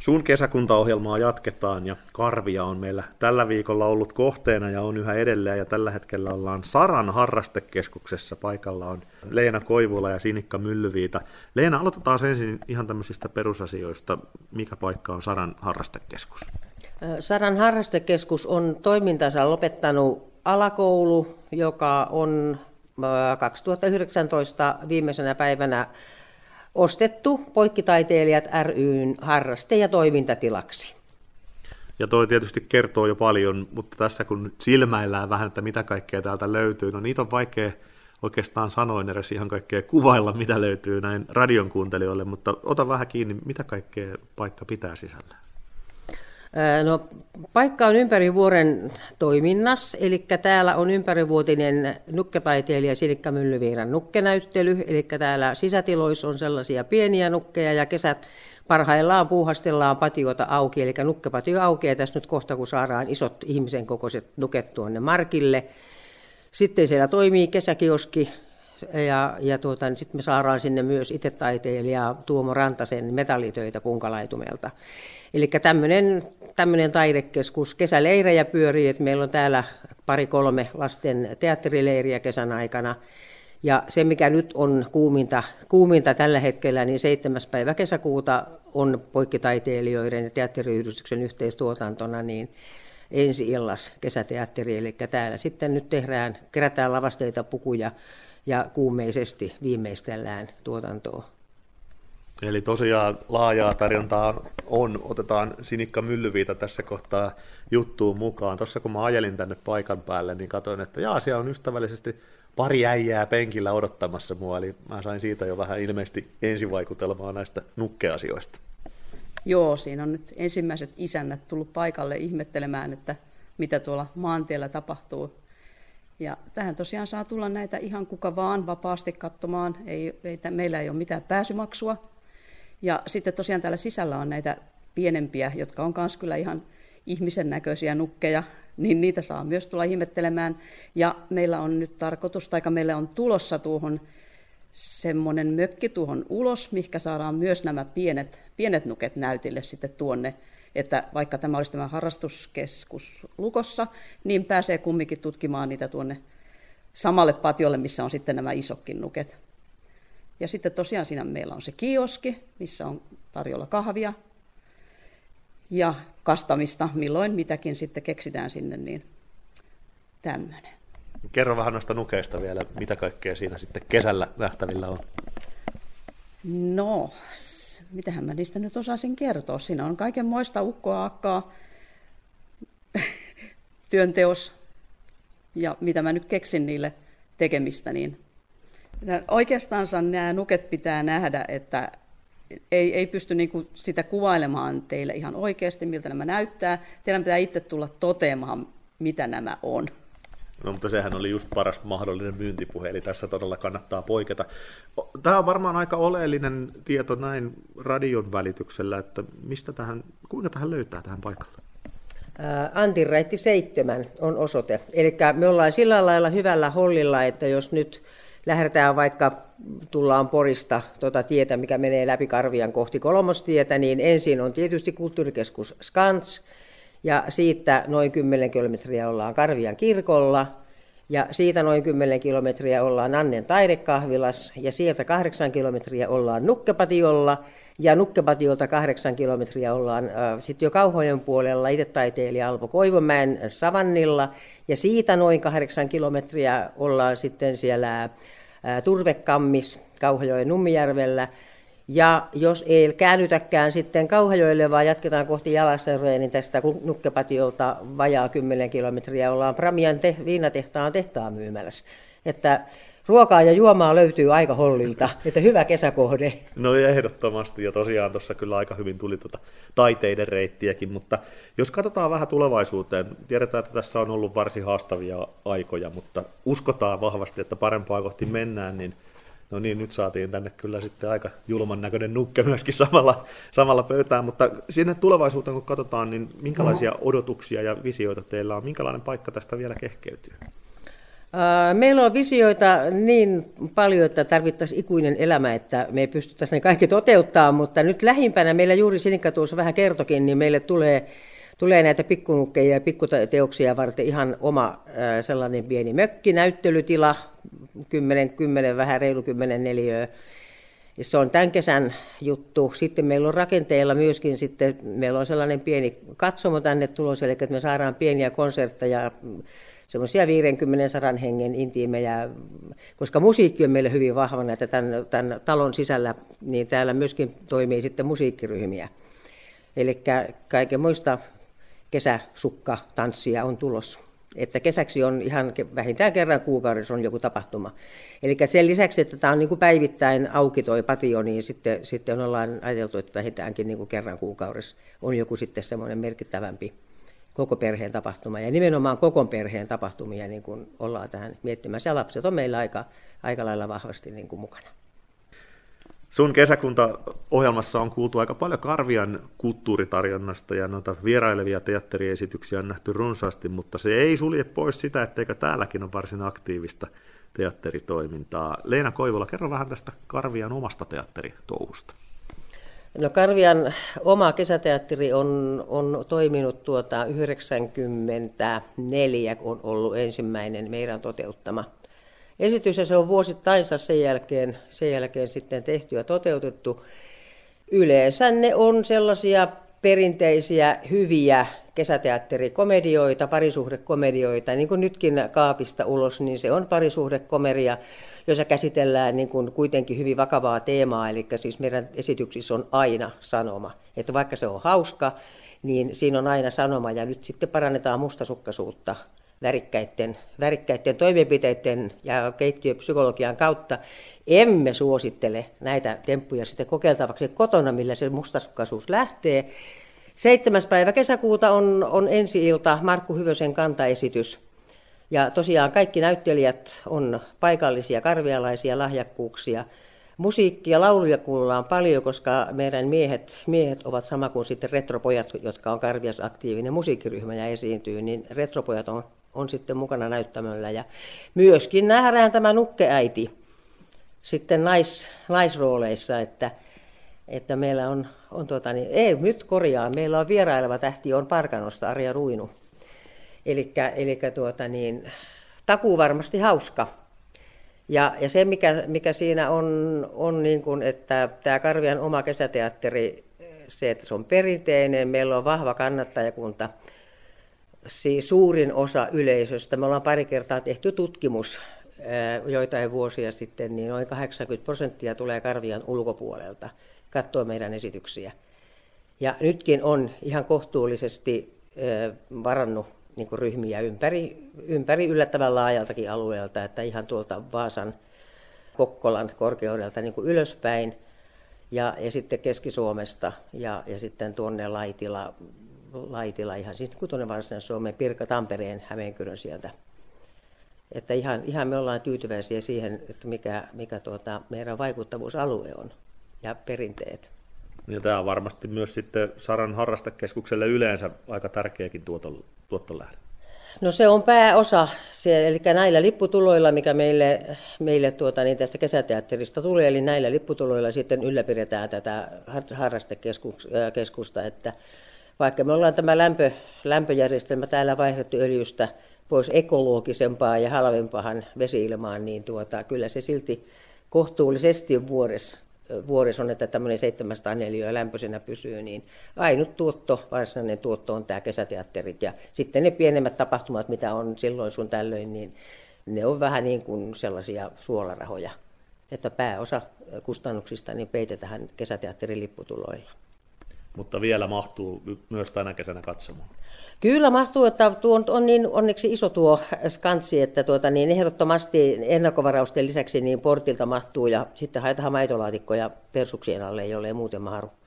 Sun kesäkuntaohjelmaa jatketaan ja karvia on meillä tällä viikolla ollut kohteena ja on yhä edelleen ja tällä hetkellä ollaan Saran harrastekeskuksessa. Paikalla on Leena Koivula ja Sinikka Myllyviita. Leena, aloitetaan ensin ihan tämmöisistä perusasioista. Mikä paikka on Saran harrastekeskus? Saran harrastekeskus on toimintansa lopettanut alakoulu, joka on 2019 viimeisenä päivänä ostettu Poikkitaiteilijat ry:n harraste- ja toimintatilaksi. Ja toi tietysti kertoo jo paljon, mutta tässä kun nyt silmäillään vähän, että mitä kaikkea täältä löytyy, no niitä on vaikea oikeastaan sanoin edes ihan kaikkea kuvailla, mitä löytyy näin radion kuuntelijoille, mutta ota vähän kiinni, mitä kaikkea paikka pitää sisällä. No, paikka on ympäri vuoden toiminnassa, eli täällä on ympärivuotinen nukketaiteilija Sinikka Myllyviiran nukkenäyttely, eli täällä sisätiloissa on sellaisia pieniä nukkeja ja kesät parhaillaan puuhastellaan patioita auki, eli nukkepatio aukeaa tässä nyt kohta, kun saadaan isot ihmisen kokoiset nuket tuonne markille. Sitten siellä toimii kesäkioski ja niin sitten me saadaan sinne myös itse taiteilija Tuomo Rantasen metallitöitä Punkalaitumelta. Eli tämmöinen taidekeskus, kesäleirejä pyörii, että meillä on täällä 2-3 lasten teatterileiriä kesän aikana. Ja se, mikä nyt on kuuminta tällä hetkellä, niin 7. päivä kesäkuuta on Poikkitaiteilijoiden ja teatteriyhdistyksen yhteistuotantona niin ensi-illas kesäteatteri. Eli täällä sitten nyt kerätään lavasteita, pukuja ja kuumeisesti viimeistellään tuotantoa. Eli tosiaan laajaa tarjontaa on. Otetaan Sinikka Myllyviita tässä kohtaa juttuun mukaan. Tuossa kun mä ajelin tänne paikan päälle, niin katsoin, että siellä on ystävällisesti pari äijää penkillä odottamassa mua. Eli mä sain siitä jo vähän ilmeisesti ensivaikutelmaa näistä nukkeasioista. Joo, siinä on nyt ensimmäiset isännät tullut paikalle ihmettelemään, että mitä tuolla maantiellä tapahtuu. Ja tähän tosiaan saa tulla näitä ihan kuka vaan vapaasti katsomaan. Meillä ei ole mitään pääsymaksua. Ja sitten tosiaan täällä sisällä on näitä pienempiä, jotka on myös kyllä ihan ihmisen näköisiä nukkeja, niin niitä saa myös tulla ihmettelemään. Ja meillä on nyt meillä on tulossa tuohon semmoinen mökki tuohon ulos, mihinkä saadaan myös nämä pienet nuket näytille sitten tuonne. Että vaikka tämä olisi tämä harrastuskeskus lukossa, niin pääsee kumminkin tutkimaan niitä tuonne samalle patiolle, missä on sitten nämä isotkin nuket. Ja sitten tosiaan siinä meillä on se kioski, missä on tarjolla kahvia ja kastamista, milloin mitäkin sitten keksitään sinne, niin tämmöinen. Kerro vähän noista nukeista vielä, mitä kaikkea siinä sitten kesällä nähtävillä on. No, mitähän mä niistä nyt osaisin kertoa. Siinä on kaikenmoista ukkoa, akkaa, työnteos ja mitä mä nyt keksin niille tekemistä, niin oikeastaan nämä nuket pitää nähdä, että ei pysty niinku sitä kuvailemaan teille ihan oikeasti, miltä nämä näyttää. Teidän pitää itse tulla toteamaan, mitä nämä on. No, mutta sehän oli just paras mahdollinen myyntipuhe, eli tässä todella kannattaa poiketa. Tämä on varmaan aika oleellinen tieto näin radion välityksellä, että kuinka tähän löytää tähän paikalle? Antinreitti 7 on osoite. Eli me ollaan sillä lailla hyvällä hollilla, että jos nyt lähdetään tullaan Porista tietä, mikä menee läpi Karvian kohti Kolmostietä, niin ensin on tietysti kulttuurikeskus Skans, ja siitä noin 10 kilometriä ollaan Karvian kirkolla, ja siitä noin 10 kilometriä ollaan Annen taidekahvilas, ja sieltä 8 kilometriä ollaan Nukkepatiolla, ja Nukkepatiolta 8 kilometriä ollaan sitten jo Kauhajoen puolella itse taiteilija Alpo Koivumäen Savannilla, ja siitä noin 8 kilometriä ollaan sitten siellä Turvekammis Kauhajoen Nummijärvellä. Ja jos ei käännytäkään sitten Kauhajoelle, vaan jatketaan kohti Jalasjärveä, niin tästä Nukkepatiolta vajaa 10 kilometriä ollaan Pramian viinatehtaan myymälässä. Että ruokaa ja juomaa löytyy aika hollilta, että hyvä kesäkohde. No ehdottomasti, ja tosiaan tuossa kyllä aika hyvin tuli taiteiden reittiäkin, mutta jos katsotaan vähän tulevaisuuteen, tiedetään, että tässä on ollut varsin haastavia aikoja, mutta uskotaan vahvasti, että parempaa kohti mennään, niin no niin, nyt saatiin tänne kyllä sitten aika julman näköinen nukke myöskin samalla pöytään, mutta sinne tulevaisuuteen kun katsotaan, niin minkälaisia odotuksia ja visioita teillä on, minkälainen paikka tästä vielä kehkeytyy? Meillä on visioita niin paljon, että tarvittaisiin ikuinen elämä, että me ei pystyttäisiin ne kaikki toteuttamaan, mutta nyt lähimpänä meillä juuri Sinikka tuossa vähän kertokin, niin meille tulee näitä pikkunukkeja ja pikkuteoksia varten ihan oma sellainen pieni mökki, näyttelytila, 10 vähän reilu 10 neliöä. Se on tämän kesän juttu. Sitten meillä on rakenteella myöskin, meillä on sellainen pieni katsomo tänne tulossa, eli että me saadaan pieniä konsertteja, semmoisia 50-100 hengen intiimejä, koska musiikki on meille hyvin vahvana, että tämän talon sisällä niin täällä myöskin toimii sitten musiikkiryhmiä. Eli kaiken muista kesäsukka-tanssia on tulossa. Että kesäksi on ihan vähintään kerran kuukaudessa on joku tapahtuma. Eli sen lisäksi, että tämä on niin kuin päivittäin auki toi patio, niin sitten ollaan ajateltu, että vähintäänkin niin kuin kerran kuukaudessa on joku sitten semmoinen merkittävämpi koko perheen tapahtuma. Ja nimenomaan koko perheen tapahtumia niin kuin ollaan tähän miettimässä. Ja lapset on meillä aika lailla vahvasti niin kuin mukana. Sun kesäkunta-ohjelmassa on kuultu aika paljon Karvian kulttuuritarjonnasta ja noita vierailevia teatteriesityksiä on nähty runsaasti, mutta se ei sulje pois sitä, etteikö täälläkin ole varsin aktiivista teatteritoimintaa. Leena Koivola, kerro vähän tästä Karvian omasta teatteritouhusta. No Karvian oma kesäteatteri on toiminut 1994, on ollut ensimmäinen meidän toteuttama esitys, ja se on vuosittainsa sen jälkeen sitten tehty ja toteutettu. Yleensä ne on sellaisia perinteisiä, hyviä kesäteatterikomedioita, parisuhdekomedioita, niin kuin nytkin Kaapista ulos, niin se on parisuhdekomedia, jossa käsitellään niin kuin kuitenkin hyvin vakavaa teemaa, eli siis meidän esityksissä on aina sanoma. Että vaikka se on hauska, niin siinä on aina sanoma, ja nyt sitten parannetaan mustasukkaisuutta värikkäiden toimenpiteiden ja keittiöpsykologian kautta. Emme suosittele näitä temppuja sitten kokeiltavaksi kotona, millä se mustasukkaisuus lähtee. 7. päivä kesäkuuta on ensi-ilta Markku Hyvösen kantaesitys. Ja tosiaan kaikki näyttelijät on paikallisia karvialaisia lahjakkuuksia. Musiikkia ja lauluja kuullaan paljon, koska meidän miehet ovat sama kuin sitten retropojat, jotka on Karvias aktiivinen musiikkiryhmä ja esiintyy, niin retropojat on sitten mukana näyttämöllä. Ja myöskin nähdään tämä nukkeäiti sitten naisrooleissa, että meillä on nyt korjaan, meillä on vieraileva tähti on Parkanosta, Arja Ruinu. Eli takuu varmasti hauska. Ja se, mikä siinä on niin kuin, että tämä Karvian oma kesäteatteri, se, että se on perinteinen, meillä on vahva kannattajakunta, siis suurin osa yleisöstä. Me ollaan pari kertaa tehty tutkimus joitain vuosia sitten, niin noin 80% tulee Karvian ulkopuolelta katsoa meidän esityksiä. Ja nytkin on ihan kohtuullisesti varannut niin kuin ryhmiä ympäri yllättävän laajaltakin alueelta, että ihan tuolta Vaasan, Kokkolan korkeudelta niin kuin ylöspäin ja sitten Keski-Suomesta ja sitten tuonne Laitila ihan siis kuin tuonne Varsinais-Suomeen, Pirkka, Tampereen, Hämeenkyrön sieltä. Että ihan me ollaan tyytyväisiä siihen, että mikä meidän vaikuttavuusalue on ja perinteet. Ja tämä on varmasti myös sitten Saran harrastekeskukselle yleensä aika tärkeäkin tuottolähde. No se on pääosa, eli näillä lipputuloilla, mikä meille tästä kesäteatterista tulee, eli näillä lipputuloilla sitten ylläpidetään tätä harrastekeskusta, että vaikka me ollaan tämä lämpöjärjestelmä täällä vaihdettu öljystä pois ekologisempaan ja halvempaan vesi-ilmaan, niin kyllä se silti kohtuullisesti vuodessa on, että tämmöinen 704 lämpöisenä pysyy, niin ainut varsinainen tuotto on tämä kesäteatterit. Ja sitten ne pienemmät tapahtumat, mitä on silloin sun tällöin, niin ne on vähän niin kuin sellaisia suolarahoja. Että pääosa kustannuksista niin peitetään kesäteatterin lipputuloilla. Mutta vielä mahtuu myös tänä kesänä katsomaan. Kyllä mahtuu, että tuo on niin onneksi iso tuo skanssi, että niin ehdottomasti ennakkovarausten lisäksi niin portilta mahtuu ja sitten haetaan maitolaatikkoja persuksien alle, jolle ei muuten mahdu.